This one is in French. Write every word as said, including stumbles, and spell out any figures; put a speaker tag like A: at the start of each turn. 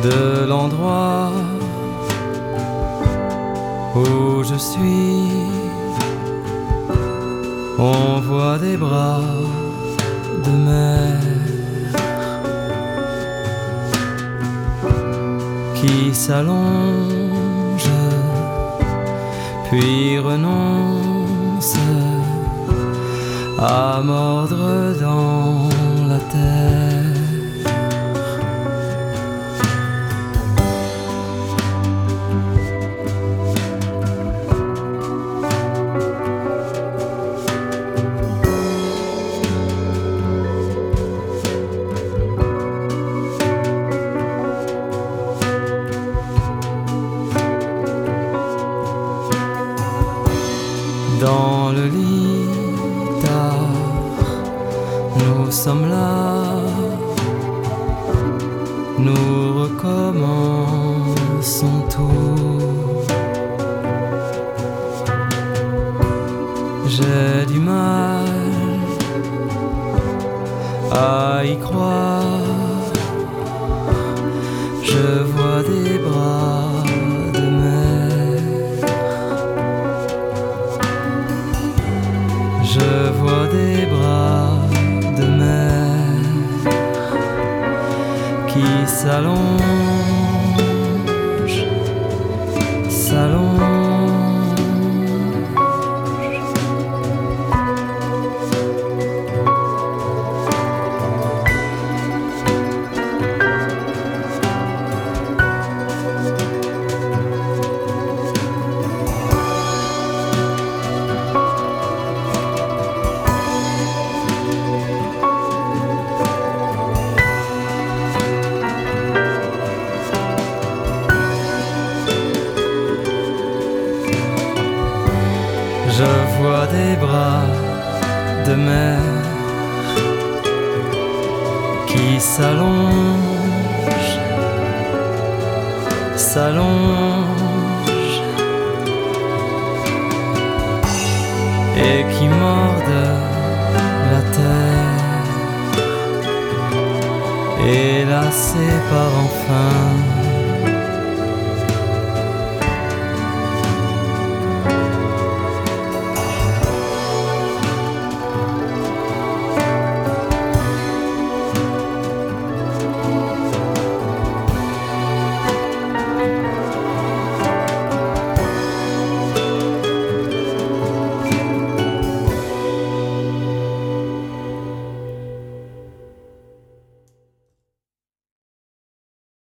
A: de l'endroit où je suis. On voit des bras de mer qui s'allongent puis renoncent à mordre dans la terre. Dans le lit tard, nous sommes là, nous recommençons tout. J'ai du mal à y croire, je vois des bras de mer. Je vois des bras de mer qui s'allongent, s'allongent. Je vois des bras de mer qui s'allongent, s'allongent et qui mordent la terre et la séparent enfin.